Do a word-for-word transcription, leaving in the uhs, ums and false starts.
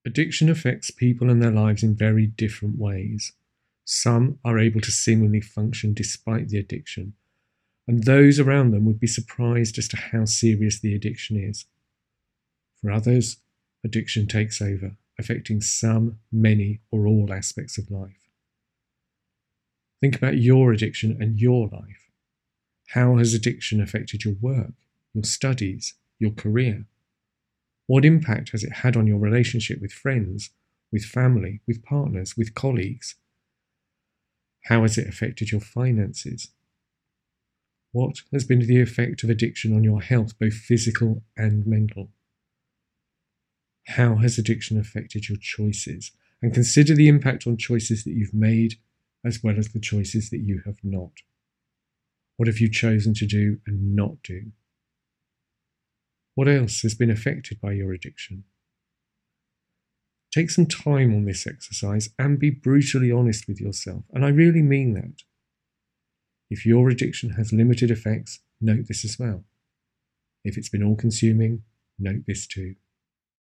Addiction affects people and their lives in very different ways. Some are able to seemingly function despite the addiction, and those around them would be surprised as to how serious the addiction is. For others, addiction takes over, affecting some, many, or all aspects of life. Think about your addiction and your life. How has addiction affected your work, your studies, your career? What impact has it had on your relationship with friends, with family, with partners, with colleagues? How has it affected your finances? What has been the effect of addiction on your health, both physical and mental? How has addiction affected your choices? And consider the impact on choices that you've made, as well as the choices that you have not. What have you chosen to do and not do? What else has been affected by your addiction? Take some time on this exercise and be brutally honest with yourself, and I really mean that. If your addiction has limited effects, note this as well. If it's been all-consuming, note this too.